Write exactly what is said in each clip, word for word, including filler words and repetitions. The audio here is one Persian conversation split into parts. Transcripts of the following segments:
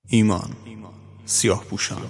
ایمان سیاه پوشان.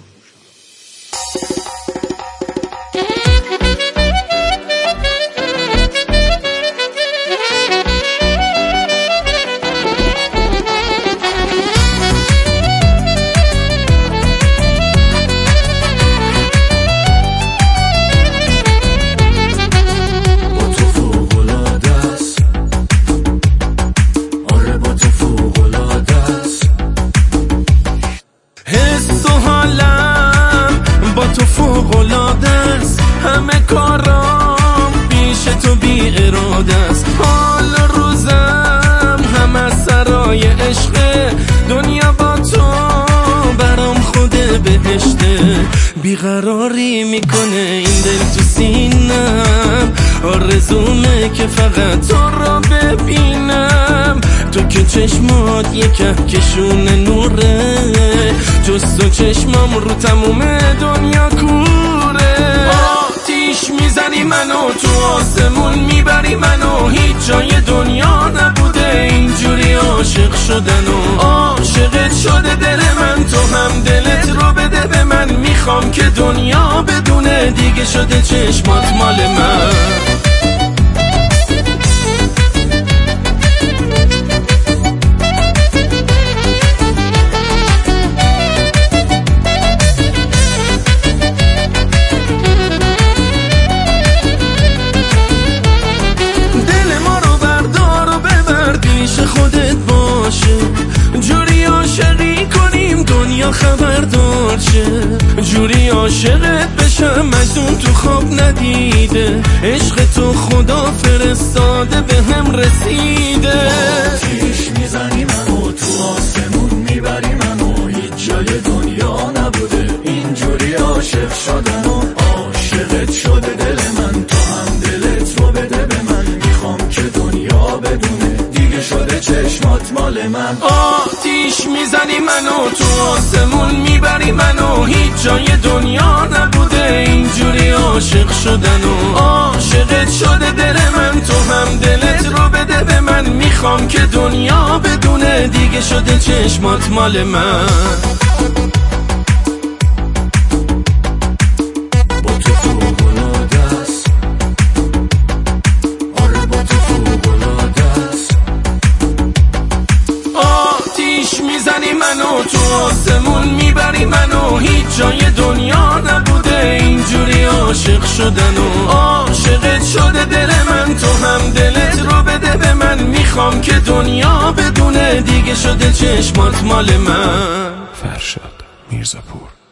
تو فوق‌العاده است، همه کارام پیش تو بی اراده است. حال روزم هم از سرای عشق، دنیا با تو برام خود بهشته. بیقراری میکنه این دل تو سینم، آرزومه که فقط تو رو ببینم. تو که چشمات یه کهکشون نوره، جز تو چشمام رو تموم دنیا کوره. آتیش میزنی منو، تو آسمون میبری منو، هیچ جای دنیا نبوده اینجوری عاشق شدن. و عاشقت شده دل من، تو هم دلت رو بده به من. میخوام که دنیا بدونه دیگه شده چشمات مال من. جوری عاشقی کنیم دنیا خبردار شه، جوری عاشقت بشم مجنون تو خواب ندیده. عشق تو خدا فرستاده به هم رسیده. آتیش میزنی منو، تو آسمون میبری منو، هیچ جای دنیا نبوده اینجوری عاشق شدن. و عاشقت شده دل من، تو هم دلت رو بده به من. میخوام که دنیا بدونه دیگه شده چشمات مال من. آتیش میزنی منو، تو آسمون میبری منو، هیچ جای دنیا نبوده اینجوری عاشق شدن. و عاشقت شده دل من، تو هم دلت رو بده به من. میخوام که دنیا بدونه دیگه شده چشمات مال من. میزنی منو، تو آسمون میبری منو، هیچ جای دنیا نبوده اینجوری عاشق شدن. و عاشقت شده دل من، تو هم دلت رو بده به من. میخوام که دنیا بدونه دیگه شده چشمات مال من. فرشاد میرزاپور.